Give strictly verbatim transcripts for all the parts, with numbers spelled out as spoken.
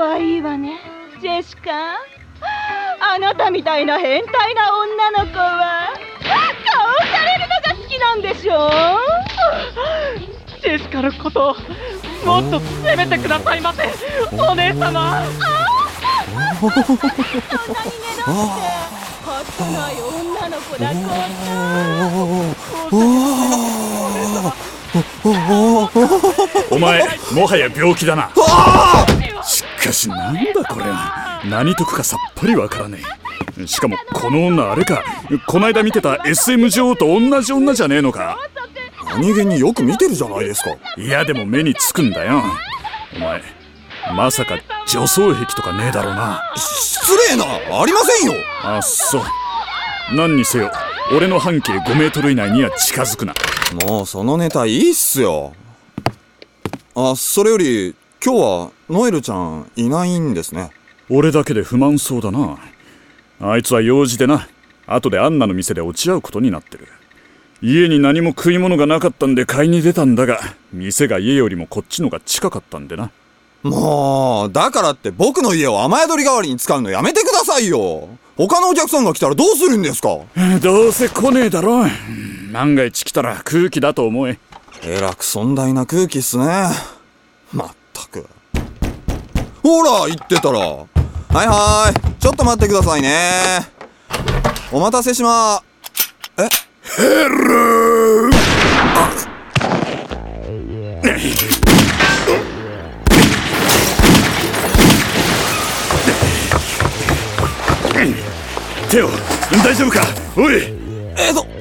可愛いわね、ジェシカ。あなたみたいな変態な女の子は顔されるのが好きなんでしょ。ジェシカのことをもっと責めてくださいませ、お姉様。そんなにねだってはずない女の子だこお前もはや病気だな。しかしなんだこれは、何得かさっぱりわからねえ。しかもこの女あれか、こないだ見てた エスエム 女王と同じ女じゃねえのか。 何気によく見てるじゃないですか。 いやでも目につくんだよ。お前まさか女装癖とかねえだろうな。 失礼な、ありませんよ。 あ、そう。何にせよ俺の半径ごメートル以内には近づくな。 もうそのネタいいっすよ。あ、それより今日はノエルちゃんいないんですね。 俺だけで不満そうだな。あいつは用事でな、後でアンナの店で落ち合うことになってる。家に何も食い物がなかったんで買いに出たんだが、店が家よりもこっちのが近かったんでな。 もうだからって僕の家を雨宿り代わりに使うのやめてくださいよ。他のお客さんが来たらどうするんですか。 どうせ来ねえだろ。万が一来たら空気だと思え。 えらく尊大な空気っすね。まったく。ほら言ってたら。はいはい、ちょっと待ってくださいね。お待たせしまー。えヘロー。テオ、大丈夫か。おいエド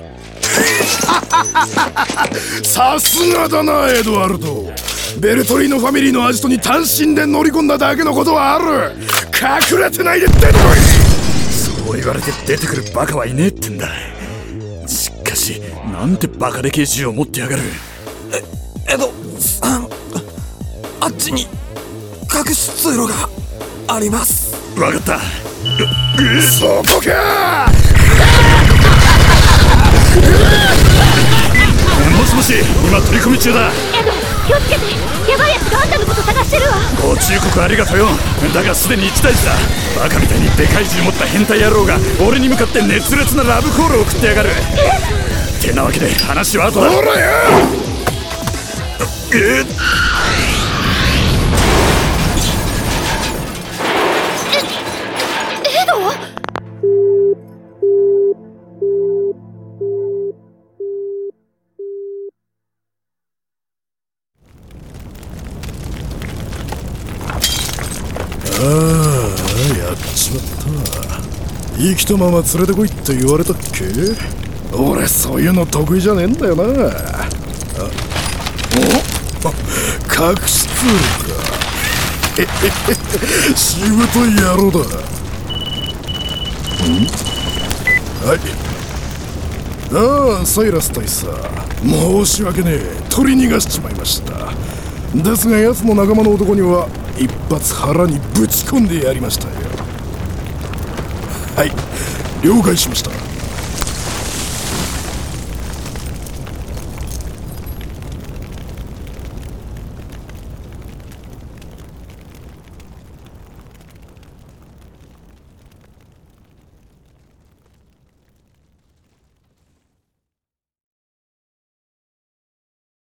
さすがだなエドワルド。ベルトリーノファミリーのアジトに単身で乗り込んだだけのことはある。隠れてないで出てこい。 そう言われて出てくるバカはいねえってんだ。しかしなんてバカでけえ銃を持ってやがる。 えエドさん、あっちに隠し通路があります。 わかった。 そこか。 もしもし、今取り込み中だ。 エド、気をつけて。やばいやつがあんたのこと探してるわ。 ご忠告ありがとよ。だがすでに一大事だ。バカみたいにでかい銃持った変態野郎が俺に向かって熱烈なラブコールを送ってやがる。てなわけで話は後だ。 ほらよ。 えっエド？ ああ、やっちまった。生きたまま連れてこいって言われたっけ。俺そういうの得意じゃねえんだよな。あ、お、隠し通路か。へへへ、しぶとい野郎だ。ん？はい。ああ、サイラス大佐、申し訳ねえ、取り逃がしちまいました。ですが奴の仲間の男には一発腹にぶち込んでやりましたよ。はい、了解しました。